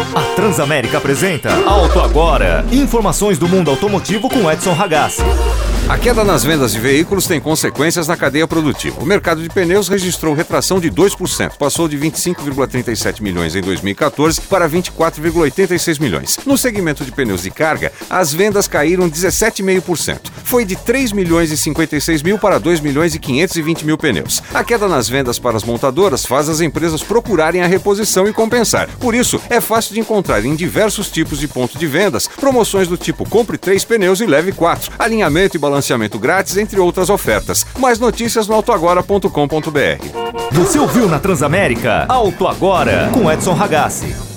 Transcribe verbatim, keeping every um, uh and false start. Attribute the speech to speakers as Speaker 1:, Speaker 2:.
Speaker 1: A Transamérica apresenta Auto Agora. Informações do mundo automotivo com Edson Ragazzi.
Speaker 2: A queda nas vendas de veículos tem consequências na cadeia produtiva. O mercado de pneus registrou retração de dois por cento, passou de vinte e cinco vírgula trinta e sete milhões em dois mil e quatorze para vinte e quatro vírgula oitenta e seis milhões. No segmento de pneus de carga, as vendas caíram dezessete vírgula cinco por cento. Foi de três milhões e cinquenta e seis mil para dois milhões e quinhentos e vinte mil pneus. A queda nas vendas para as montadoras faz as empresas procurarem a reposição e compensar. Por isso, é fácil de encontrar em diversos tipos de pontos de vendas promoções do tipo compre três pneus e leve quatro, alinhamento e balanceamento grátis, entre outras ofertas. Mais notícias no auto agora ponto com ponto b r.
Speaker 1: Você ouviu na Transamérica? Auto Agora, com Edson Ragazzi.